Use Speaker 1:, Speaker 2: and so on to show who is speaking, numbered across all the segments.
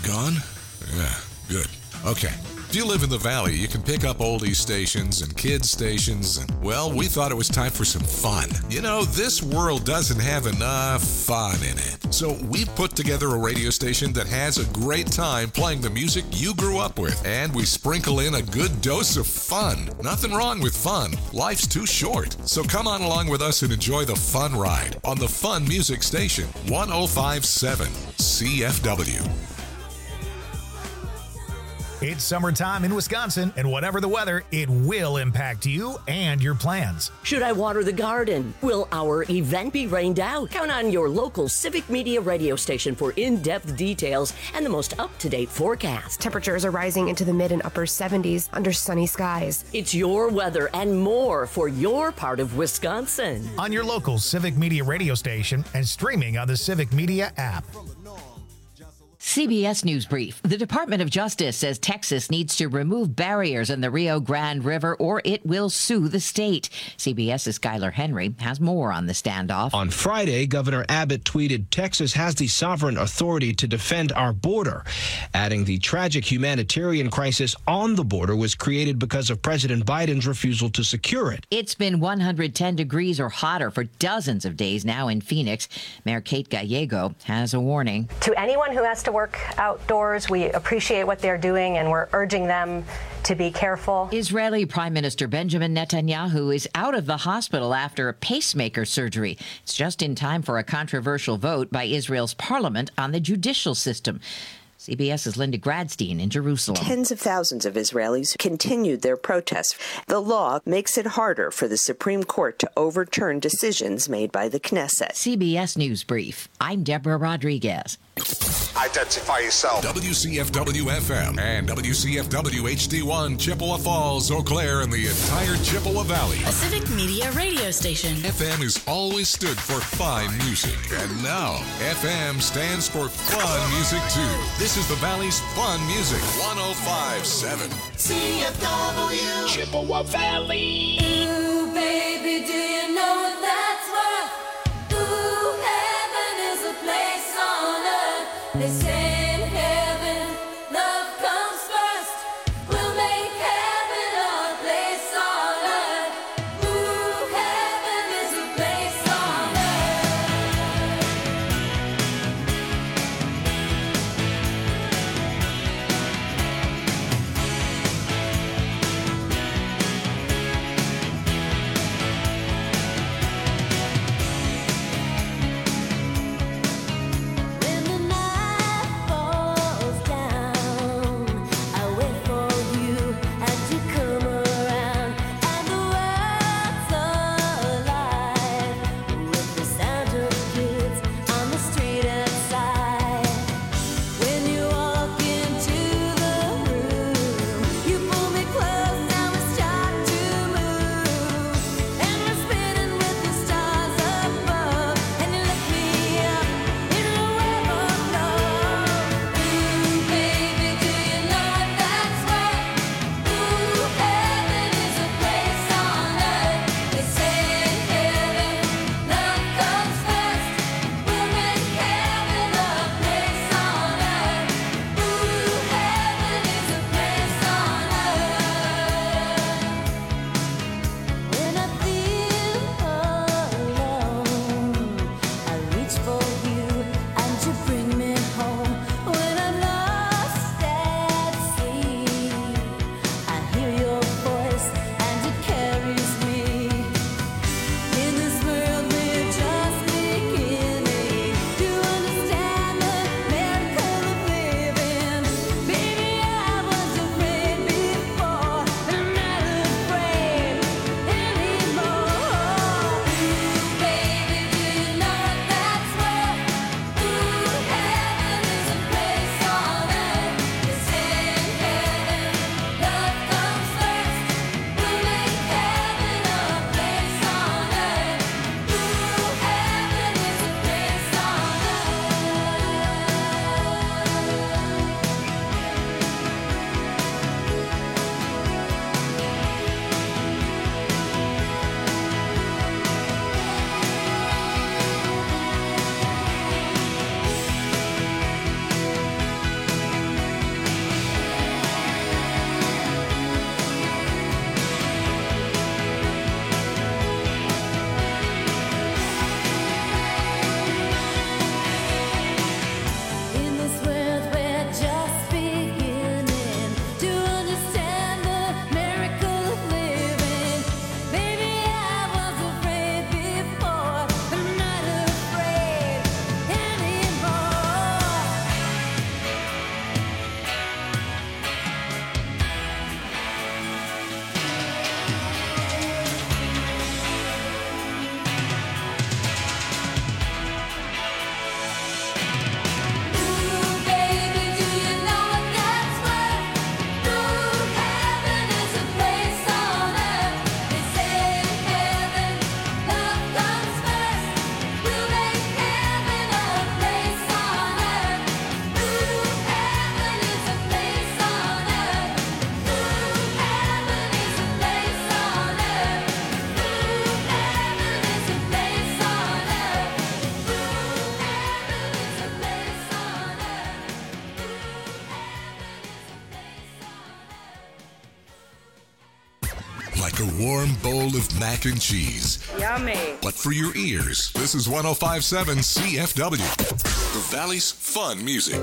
Speaker 1: gone? Yeah, good. Okay. If you live in the Valley, you can pick up oldies stations and kids stations, and, well, we thought it was time for some fun. You know, this world doesn't have enough fun in it. So we've put together a radio station that has a great time playing the music you grew up with, and we sprinkle in a good dose of fun. Nothing wrong with fun. Life's too short. So come on along with us and enjoy the fun ride on the Fun Music Station, 105.7 CFW.
Speaker 2: It's summertime in Wisconsin, and whatever the weather, it will impact you and your plans.
Speaker 3: Should I water the garden? Will our event be rained out? Count on your local Civic Media radio station for in-depth details and the most up-to-date forecast.
Speaker 4: Temperatures are rising into the mid and upper 70s under sunny skies.
Speaker 3: It's your weather and more for your part of Wisconsin.
Speaker 2: On your local Civic Media radio station and streaming on the Civic Media app.
Speaker 5: CBS News Brief. The Department of Justice says Texas needs to remove barriers in the Rio Grande River or it will sue the state. CBS's Skylar Henry has more on the standoff.
Speaker 6: On Friday, Governor Abbott tweeted, "Texas has the sovereign authority to defend our border," adding the tragic humanitarian crisis on the border was created because of President Biden's refusal to secure it.
Speaker 5: It's been 110 degrees or hotter for dozens of days now in Phoenix. Mayor Kate Gallego has a warning.
Speaker 7: To anyone who has to work outdoors, we appreciate what they're doing and we're urging them to be careful.
Speaker 5: Israeli Prime Minister Benjamin Netanyahu is out of the hospital after a pacemaker surgery. It's just in time for a controversial vote by Israel's parliament on the judicial system. CBS's Linda Gradstein in Jerusalem.
Speaker 8: Tens of thousands of Israelis continued their protests. The law makes it harder for the Supreme Court to overturn decisions made by the Knesset.
Speaker 5: CBS News Brief. I'm Deborah Rodriguez.
Speaker 9: Identify yourself.
Speaker 1: WCFW-FM and WCFW-HD1, Chippewa Falls, Eau Claire, and the entire Chippewa Valley.
Speaker 10: A Civic Media radio station.
Speaker 1: FM has always stood for fine music, and now FM stands for fun music, too. This is the Valley's fun music, 105.7
Speaker 10: CFW.
Speaker 6: Chippewa Valley.
Speaker 10: Ooh, baby, do you know that's what? Ooh, heaven is a place on earth. They say in heaven, love comes first. We'll make heaven a place on earth. Ooh, heaven is a place on
Speaker 1: like a warm bowl of mac and cheese.
Speaker 11: Yummy.
Speaker 1: But for your ears, this is 105.7 CFW, the Valley's fun music.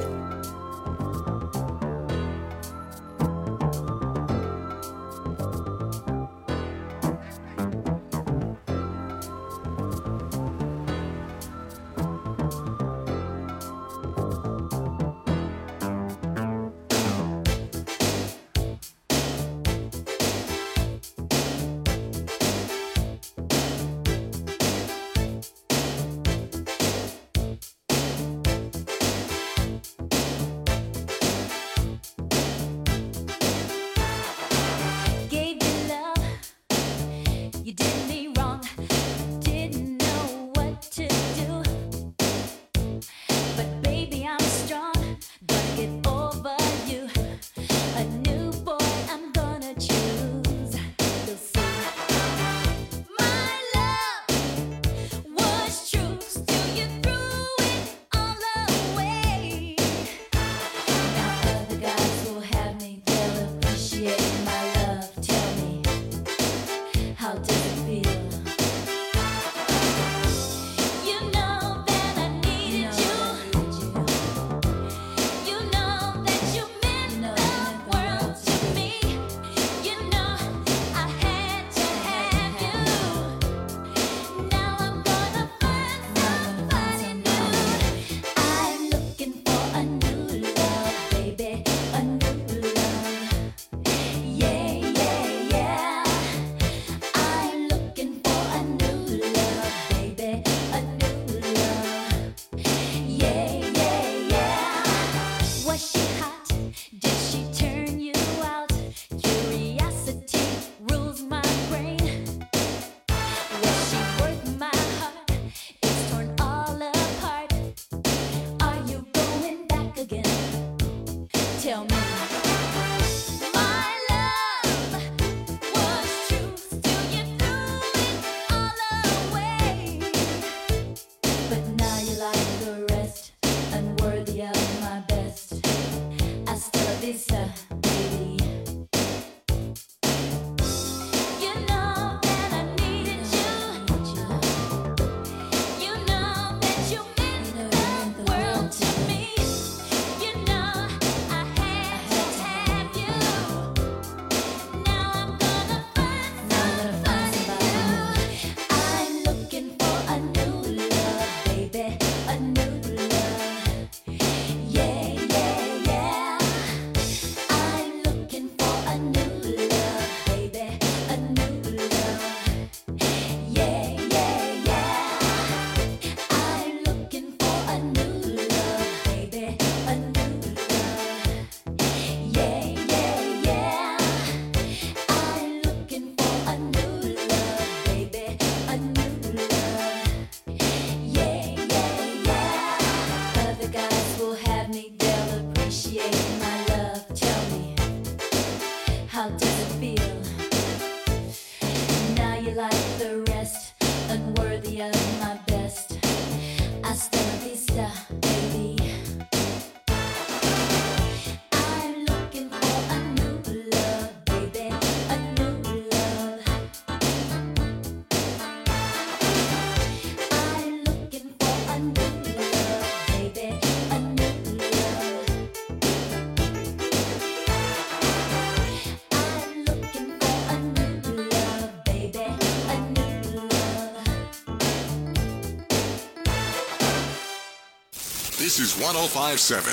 Speaker 1: This is 105.7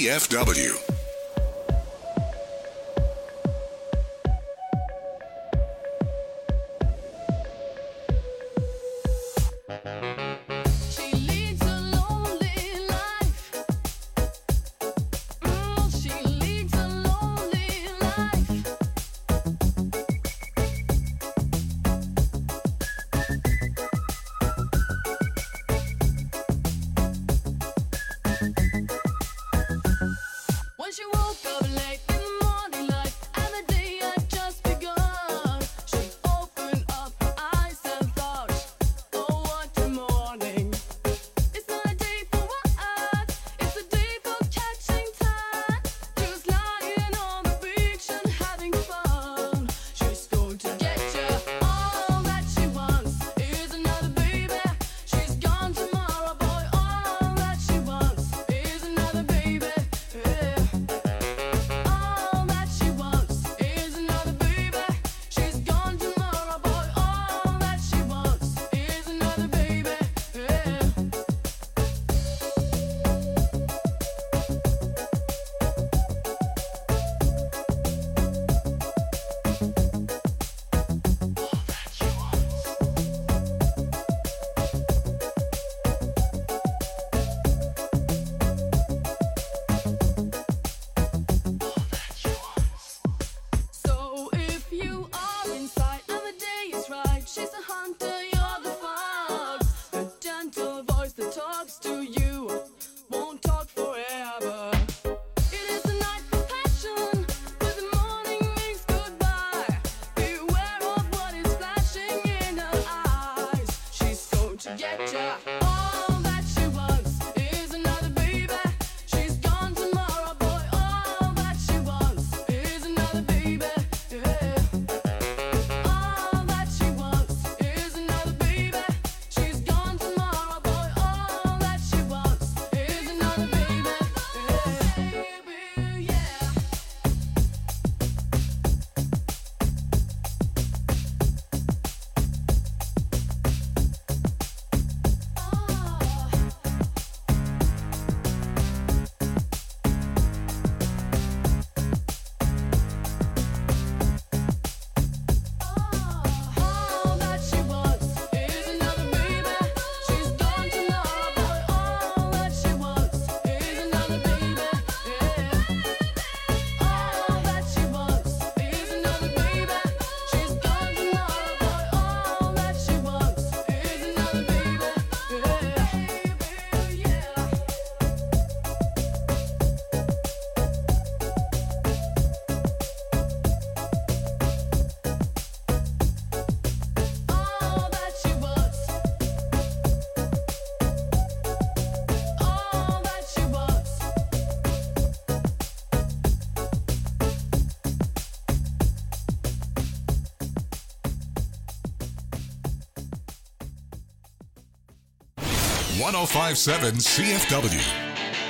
Speaker 1: CFW.
Speaker 10: Get
Speaker 1: 1057 CFW.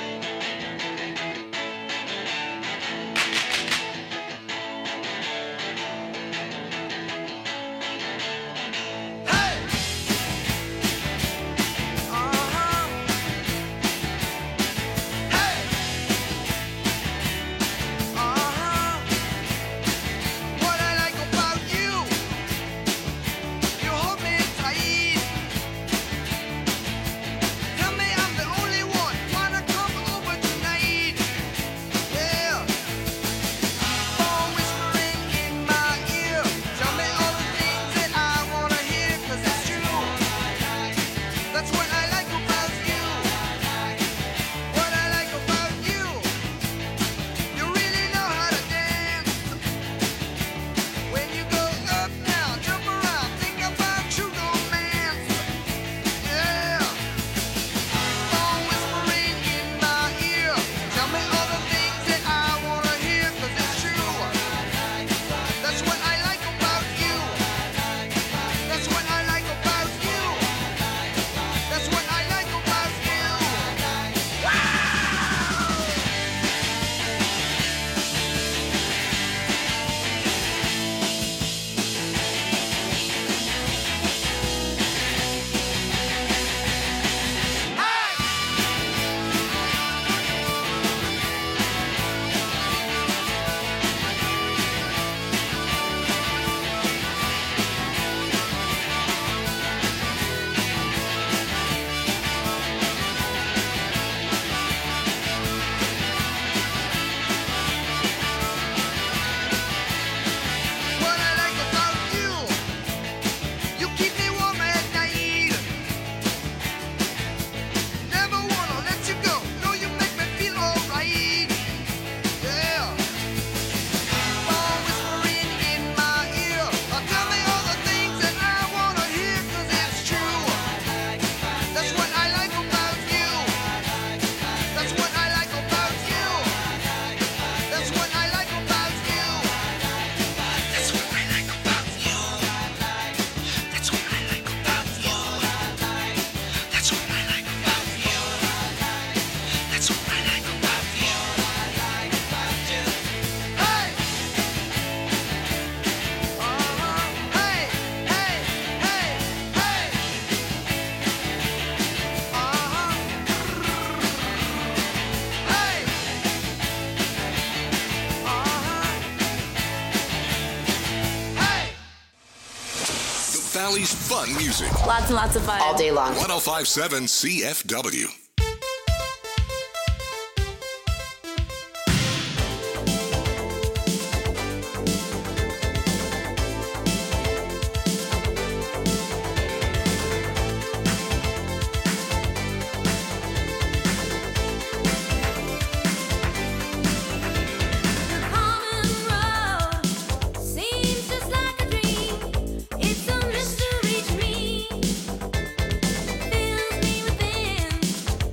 Speaker 1: Valley's fun music.
Speaker 11: Lots and lots of fun. All day long.
Speaker 1: 1057 CFW.
Speaker 10: It's a mystery to me. Fills me within.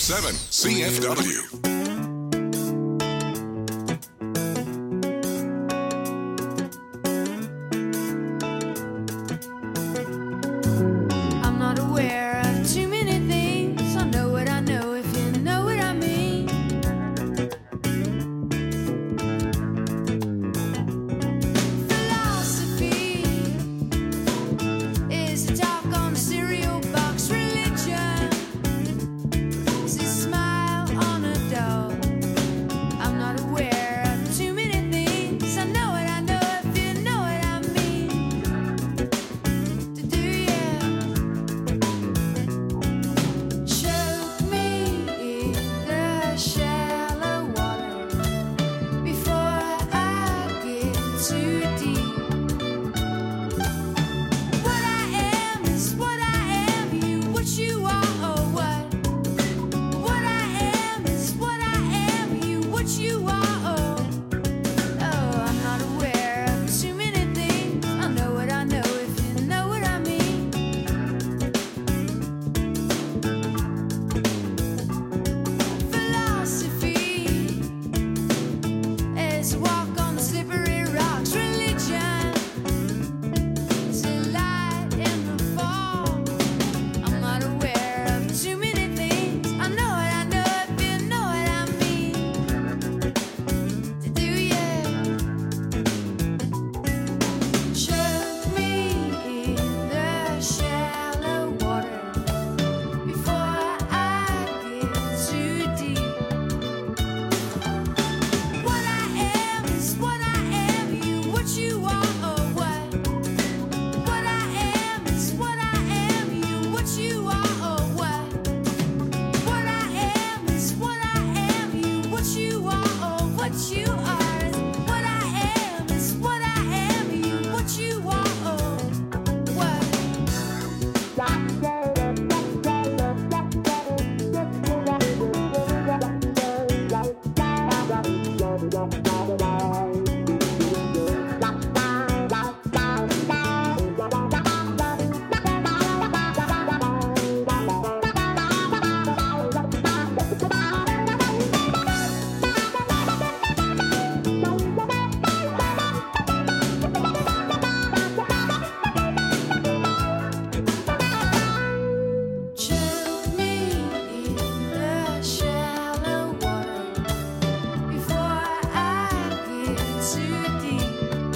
Speaker 1: 105.7 CFW.
Speaker 10: I'm not aware of too many things. I know what I know, if you know what I mean. Philosophy is a talk on a cereal box. Religion is a smile on a dog. I'm not aware of too many things. I know what I know, if you know what I mean. To do you choke me in the shallow water before I get too deep? What I am is what I am, you what you are or what? What I am is what I am, you what you are or oh, I'm not aware of too many things. I know what I know, if you know what I mean. Philosophy is a walk on the slippery rocks. Religion is a light in the fall. I'm not aware of too many things. I know what I know, if you know what I mean. To do you choke me in the shallow water before I get too deep? What I am is what I am, you what you are or what? What I am is what I am, you what you are or what? What I am is what I am, you what you are or what you are? What I am is what I am, you what you are or what? Choke me in the shallow water before I get too deep.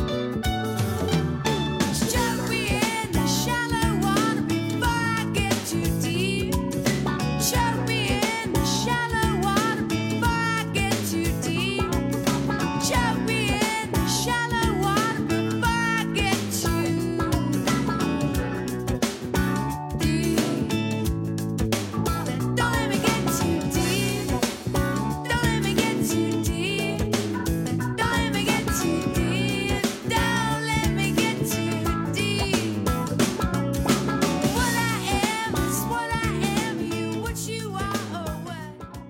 Speaker 10: Choke me in the shallow water before I get too deep. Choke me in the shallow water before I get too deep. Choke me in the shallow water before I get too deep. Don't let me get too deep. Don't let me get too deep. Don't let me get too deep. Don't let me get too deep. What I am is what I am, you what you are or what?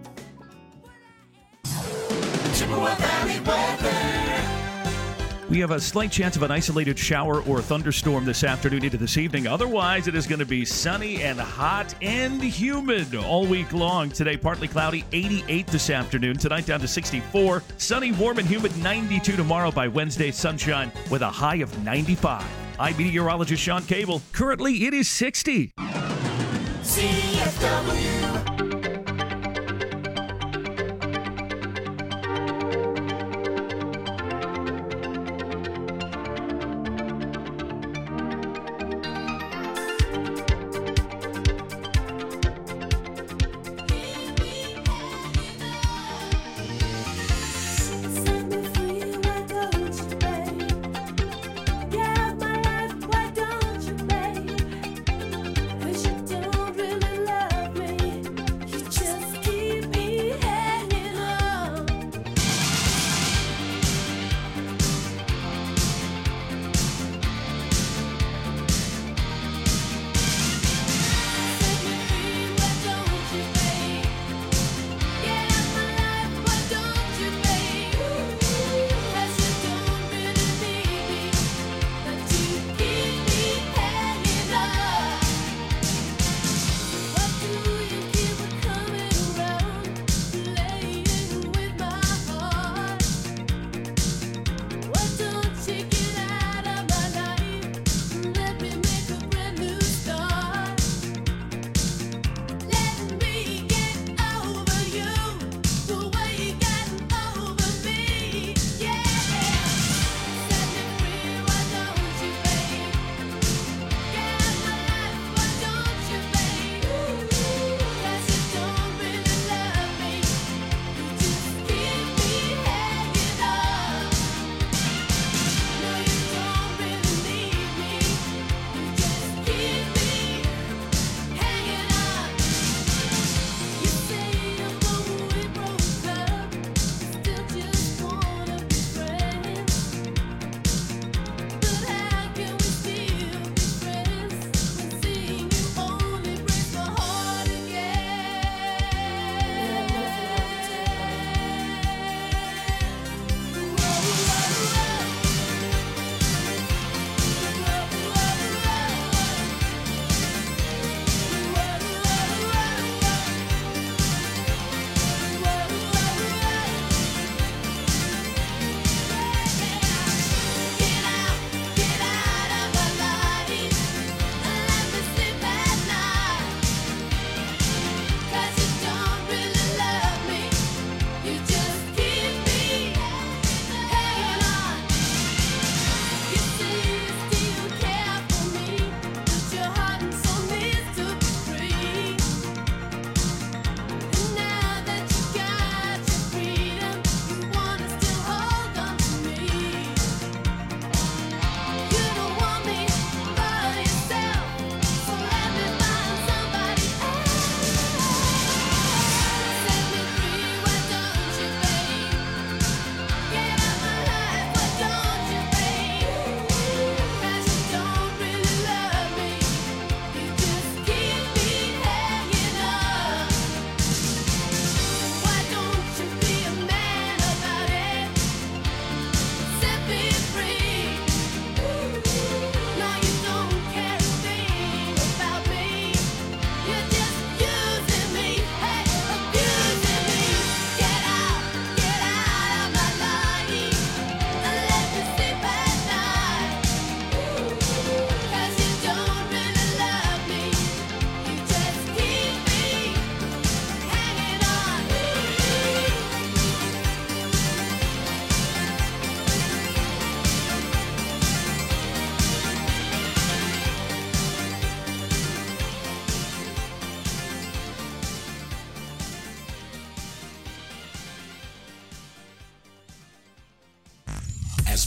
Speaker 12: Chippewa Valley weather.
Speaker 13: We have a slight chance of an isolated shower or thunderstorm this afternoon into this evening. Otherwise, it is going to be sunny and hot and humid all week long. Today, partly cloudy, 88 this afternoon. Tonight, down to 64. Sunny, warm, and humid, 92 tomorrow. By Wednesday, sunshine with a high of 95. I'm meteorologist Sean Cable. Currently, it is 60.
Speaker 12: CFW.
Speaker 10: Set me free, why don't you, babe? Get my life, why don't you, babe? 'Cause you don't really love me.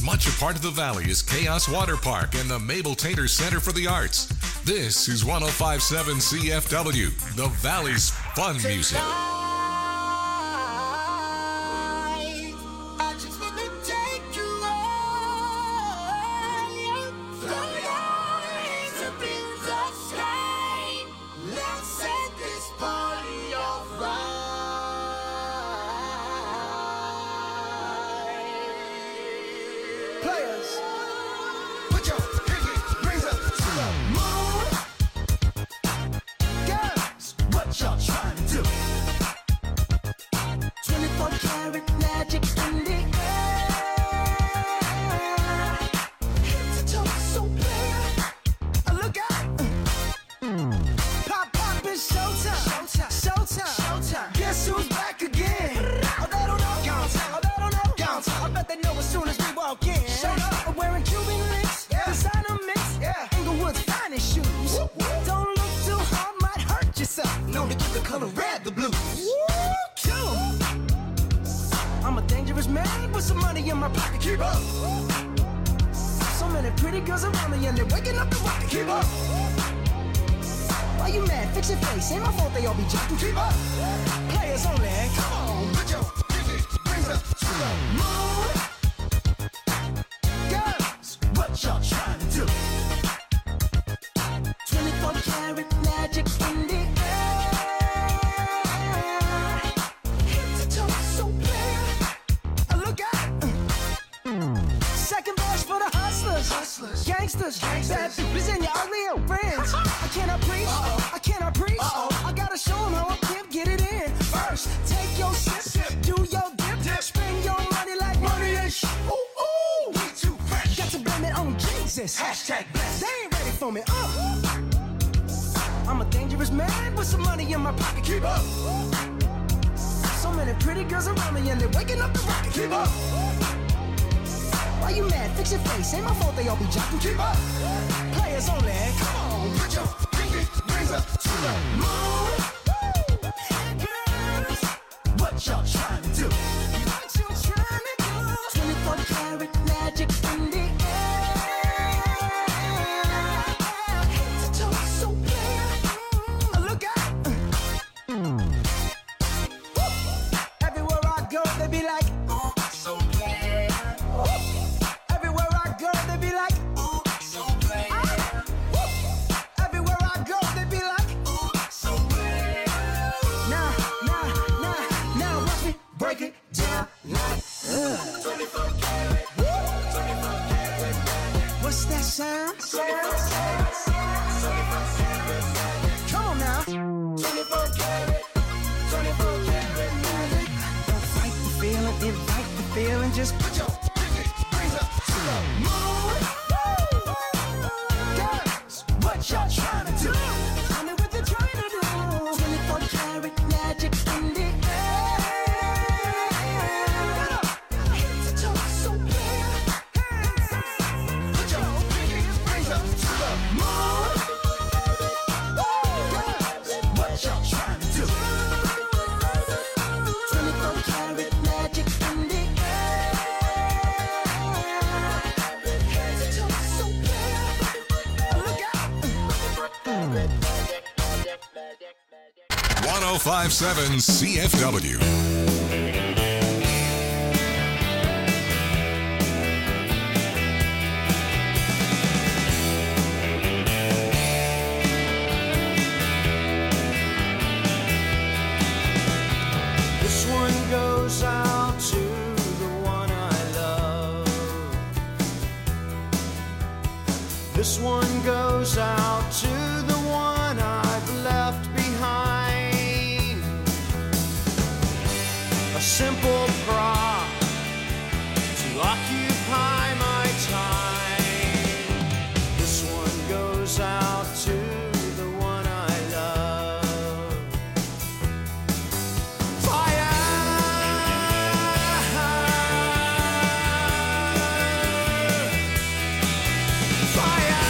Speaker 1: Much a part of the Valley is Chaos Water Park and the Mabel Tainter Center for the Arts. This is 105.7 CFW, the Valley's fun music. .105.7 CFW.
Speaker 14: This one goes out to the one I love. This one goes out to the one I've left behind. A simple prop to occupy my time. This one goes out to the one I love. Fire! Fire!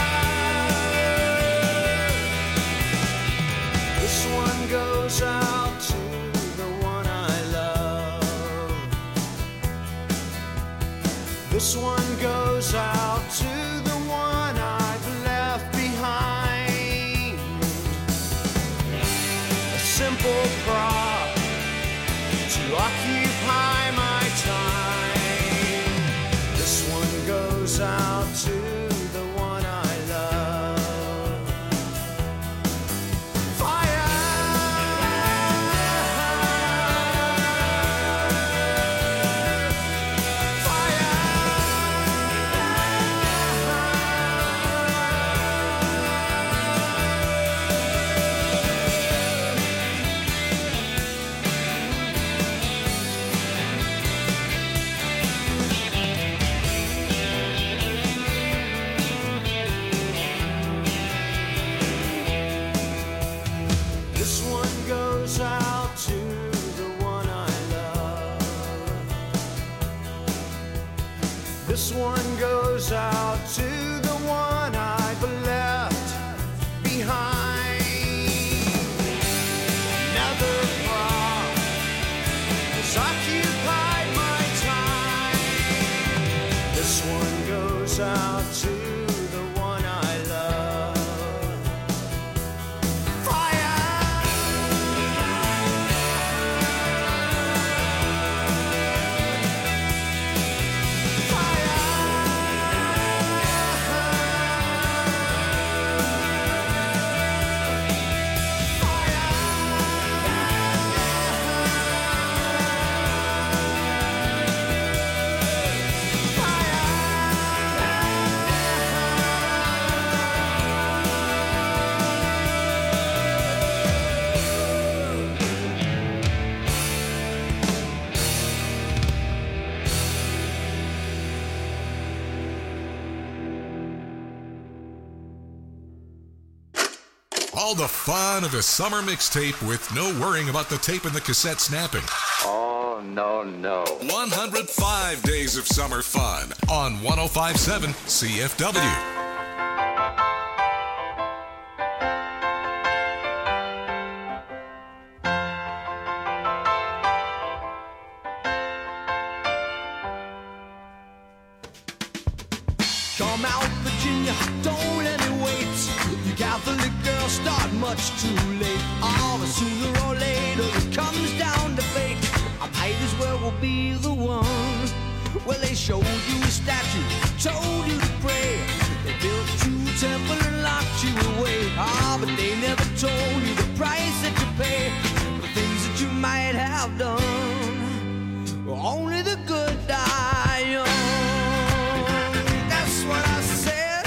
Speaker 14: This one goes out This one goes out to the one I've left behind. A simple prop to occupy my time. This one goes out to the one I love. Fire! This one goes out to the one I love. This one goes out to the one I've left behind. Another prop has occupied my time. This one goes out to the one I love.
Speaker 1: All the fun of a summer mixtape with no worrying about the tape and the cassette snapping.
Speaker 15: Oh, no.
Speaker 1: 105 days of summer fun on 105.7 CFW.
Speaker 14: Come out, Virginia, don't let me wait. You Catholic girls start much too late. Oh, but sooner or later it comes down to fate. I might as well be the one. Well, they showed you a statue, told you to pray. They built you a temple and locked you away. Ah, but they never told you the price that you pay for things that you might have done. Only the good die young. That's what I said.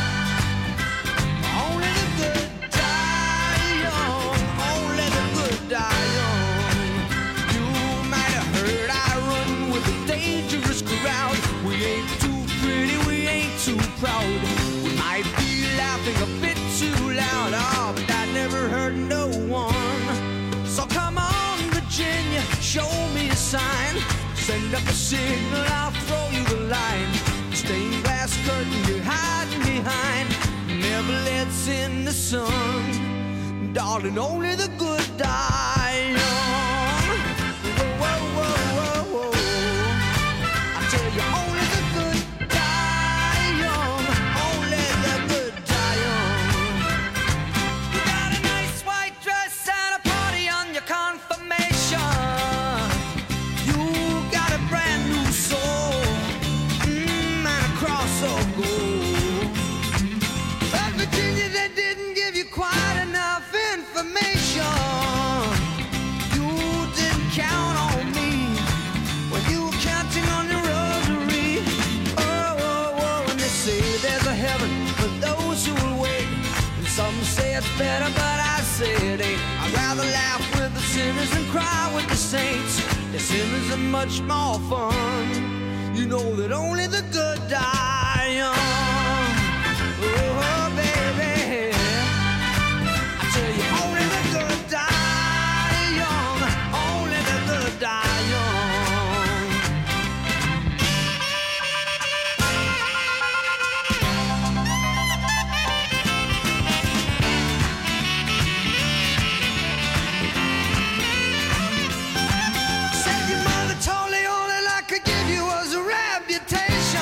Speaker 14: Only the good die young. Only the good die young. You might have heard I run with a dangerous crowd. We ain't too pretty, we ain't too proud. We might be laughing a bit too loud. Oh, but that never hurt no one. So come on, Virginia, show me a sign. Send up a signal, I'll throw you the line. Stained glass curtain you're hiding behind never lets in the sun. Darling, only the good die young. Whoa, whoa, whoa, whoa, whoa. I tell you, only the good die young. Only the good die young. You got a nice white dress and a party on your confirmation. You got a brand new soul. And a cross of gold. But Virginia, they didn't give you quite enough information. You didn't count on me when you were counting on your rosary. Oh, oh, oh, and they say there's a heaven for those who will wait. And some say it's better, but I say it ain't. I'd rather laugh with the sinners and cry with the saints. The sinners are much more fun. You know that only the good die young. Oh, baby, I tell you, only the good die young. Only the good die young. Said your mother told you all that I could give you was a reputation.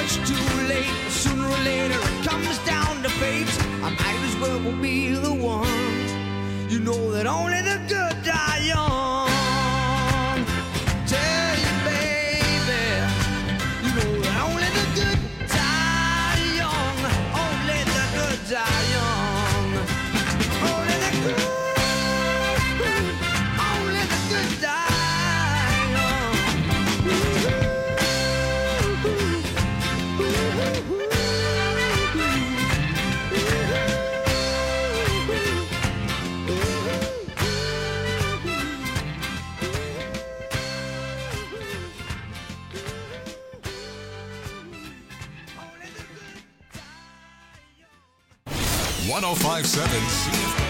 Speaker 14: much too late. Sooner or later it comes down to fate. I might as well be the one. You know that only the good die young. Tell you, baby, you know that only the good die young. Only the good die young. Only the good. Only the good die.
Speaker 1: .1057 CFW.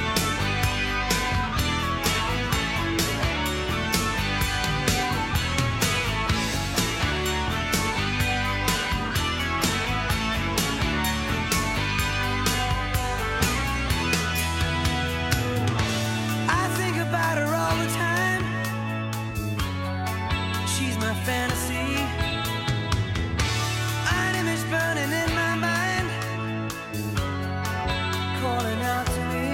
Speaker 14: I think about her all the time. She's my fantasy. An image burning in my mind, calling out to me.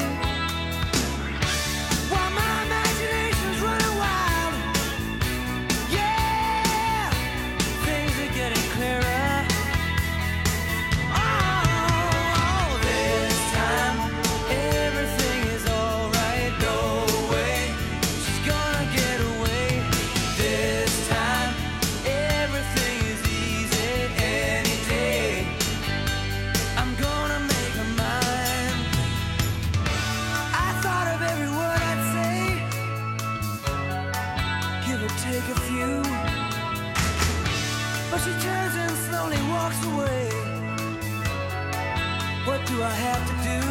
Speaker 14: While my imagination's running wild, yeah, things are getting clearer. Oh, this time everything is alright. No way, she's gonna get away. This time everything is easy any day. I'm gonna make her mine. I thought of every word I'd say, give or take a few, but she turns and slowly walks away. What do I have to do?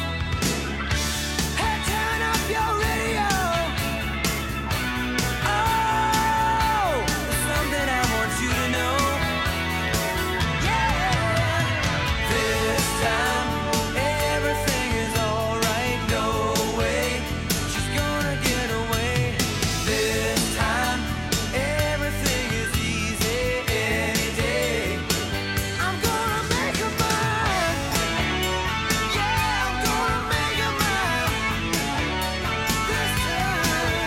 Speaker 14: Hey, turn up your radio. Oh, there's something I want you to know. Yeah, this time everything is alright. No way, she's gonna get away. This time everything is easy any day. I'm gonna make her mine. Yeah, I'm gonna make her mine. This time.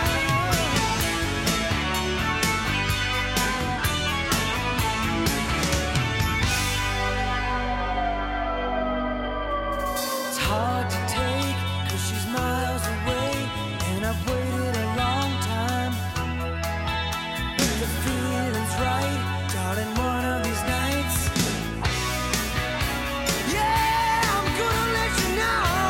Speaker 14: 'It's hard to take 'cause she's miles away, and I've waited a long time. But the feeling's right, darling, one of these nights. Yeah, I'm gonna let you know.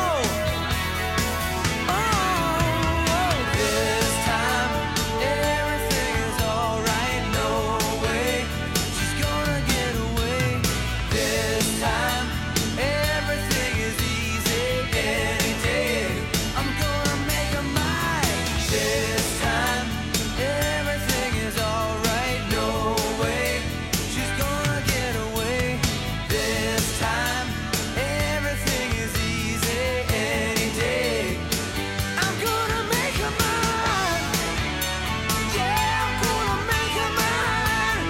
Speaker 14: Oh, this time everything is alright. No way, she's gonna get away. This time everything is easy any day. I'm gonna make her mine. This time everything is alright. No way, she's gonna get away. This time everything is easy any day. I'm gonna make her mine. Yeah, I'm gonna make her mine.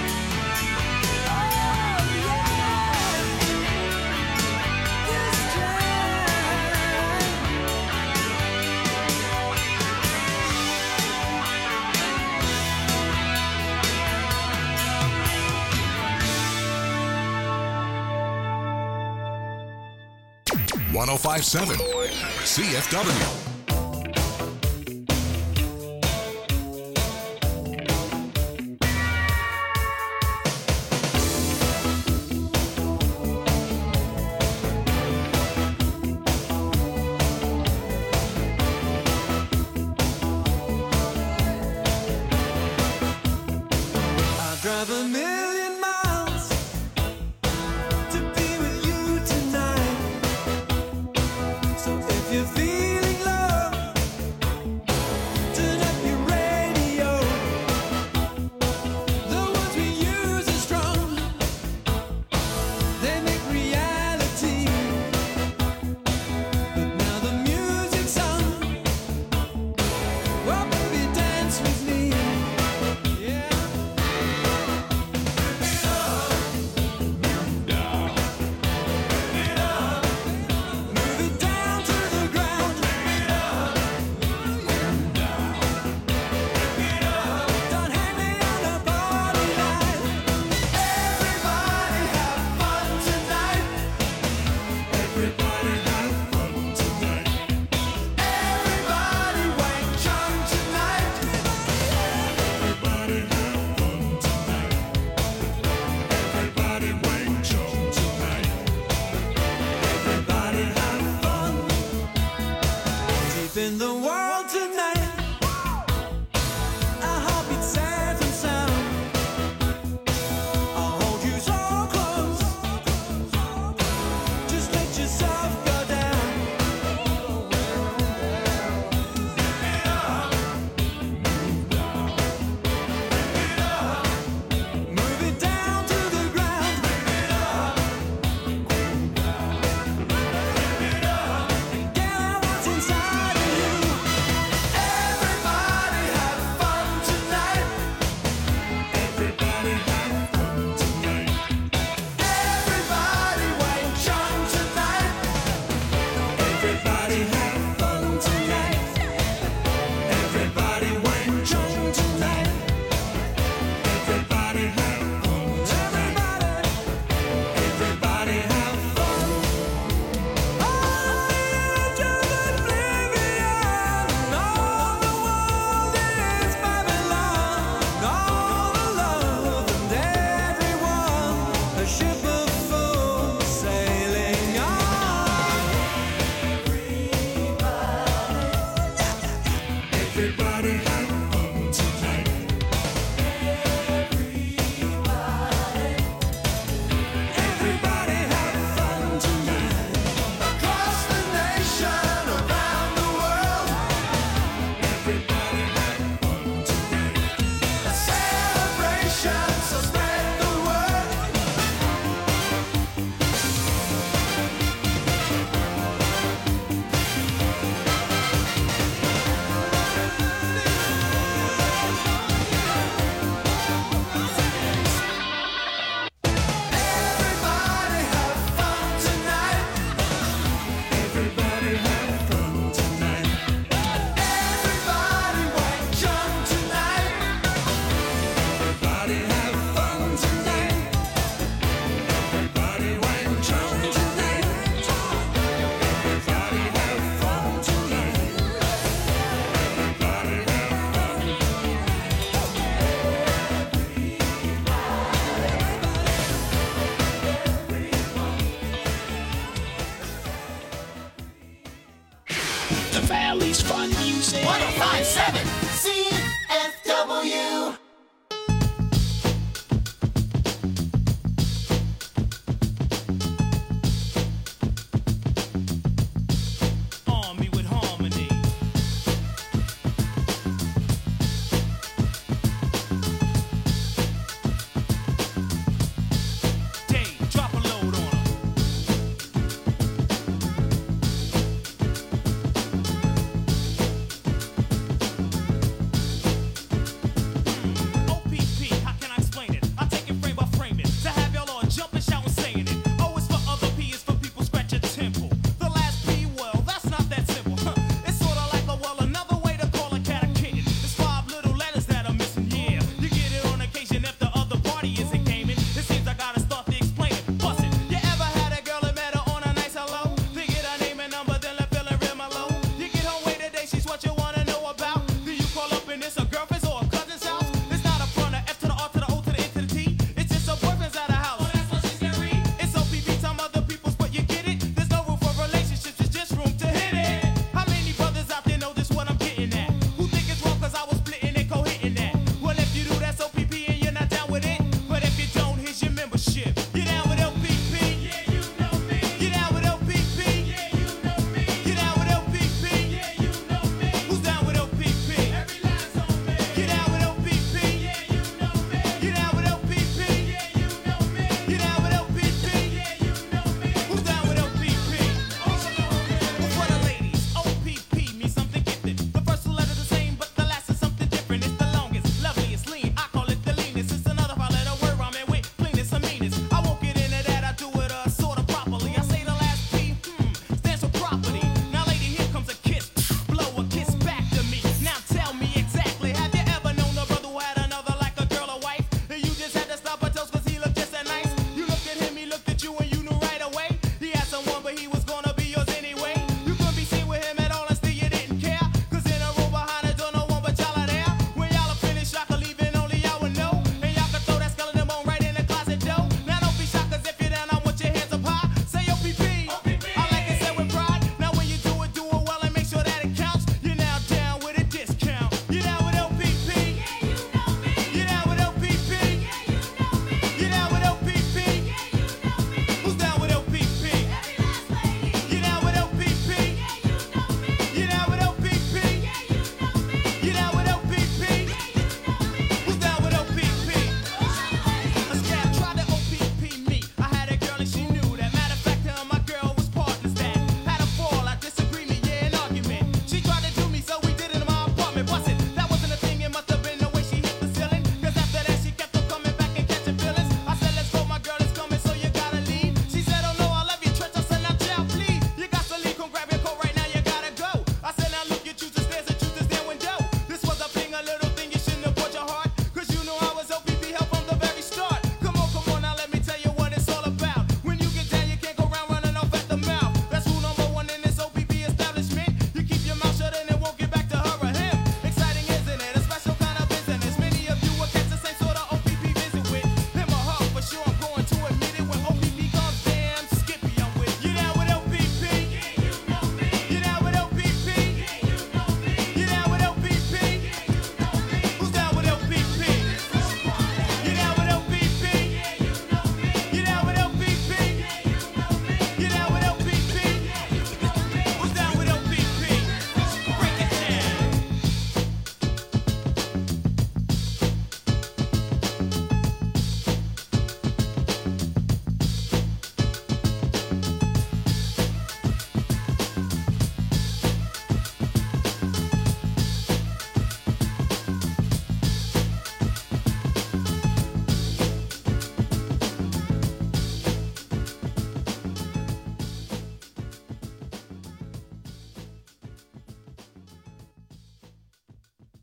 Speaker 14: Oh, yeah. This time.
Speaker 1: .1057 CFW.
Speaker 14: I'll drive a million miles to be with you tonight. So if you're feeling low,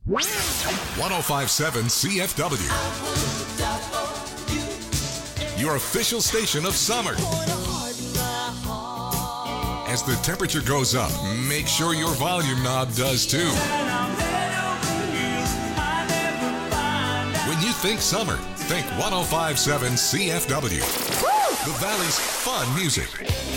Speaker 1: 1057 CFW. Your official station of summer. As the temperature goes up, make sure your volume knob does too. When you think summer, think 1057 CFW. The Valley's fun music.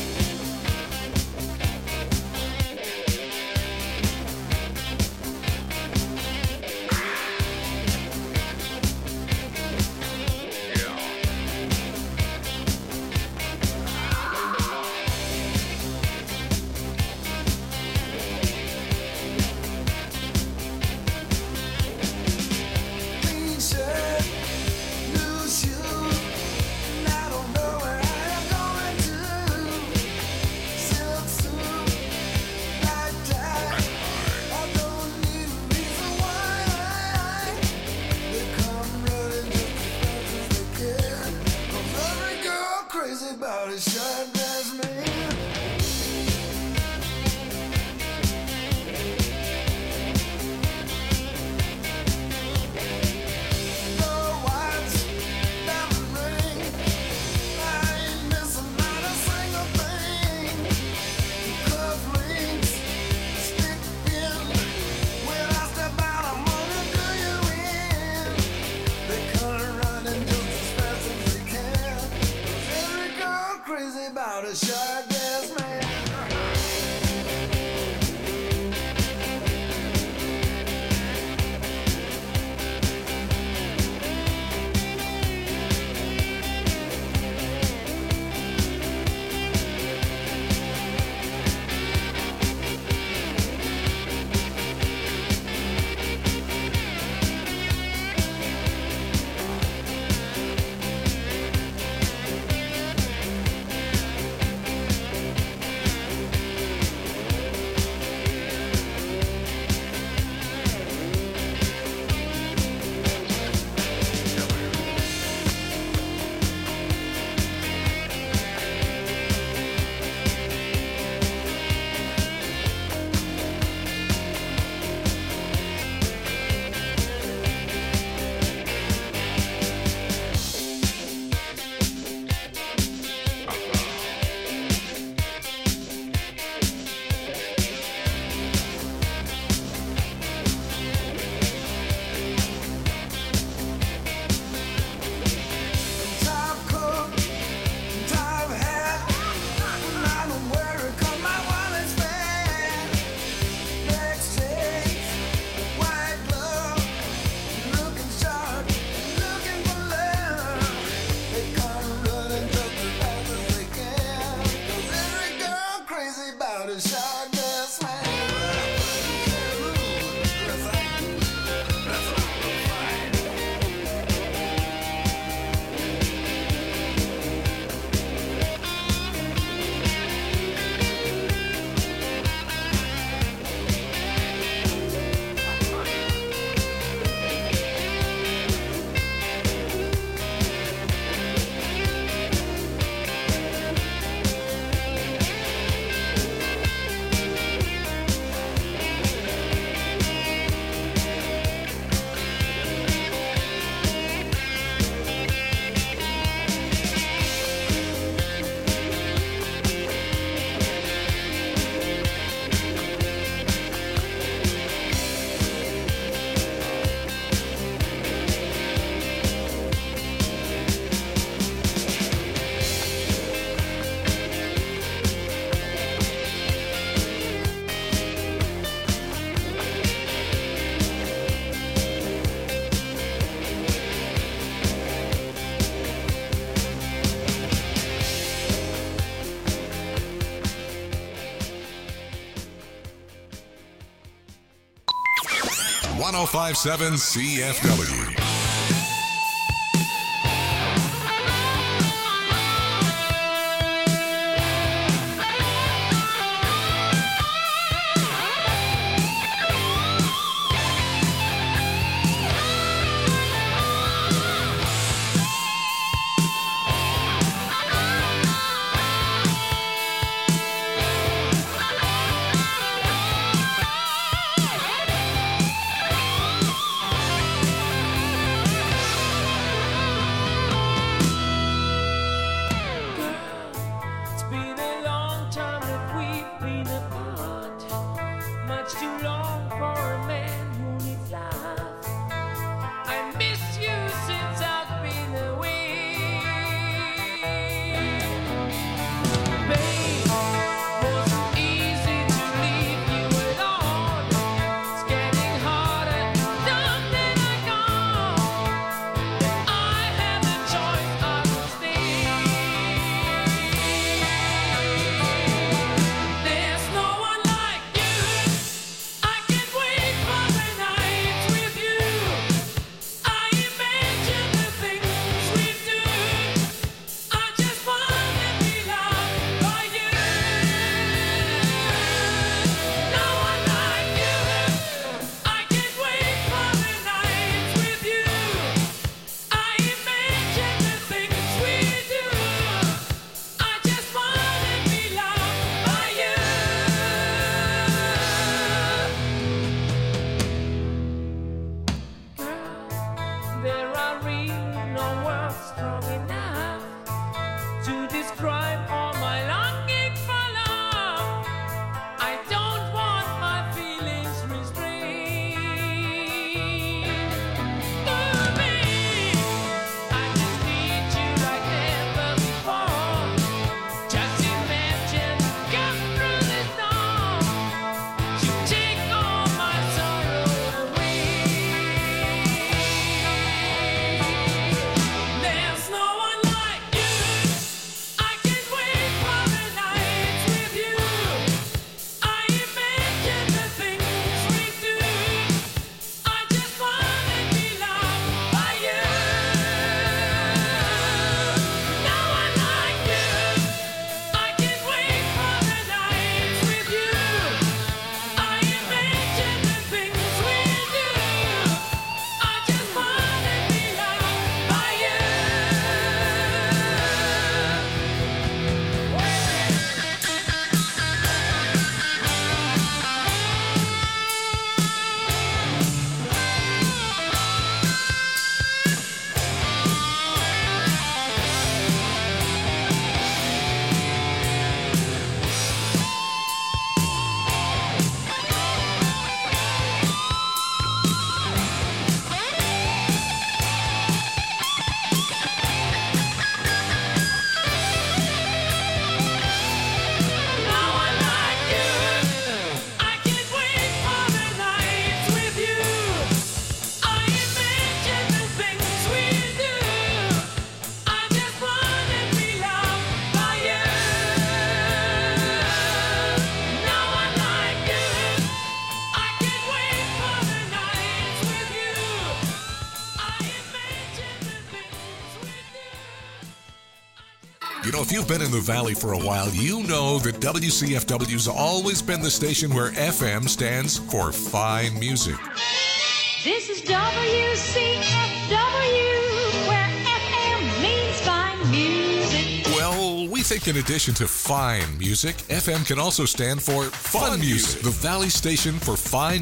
Speaker 1: .1057 CFW. You know, if you've been in the Valley for a while, you know that WCFW's always been the station where FM stands for fine music.
Speaker 10: This is WCFW, where FM means fine music.
Speaker 1: Well, we think in addition to fine music, FM can also stand for fun music. The Valley station for fine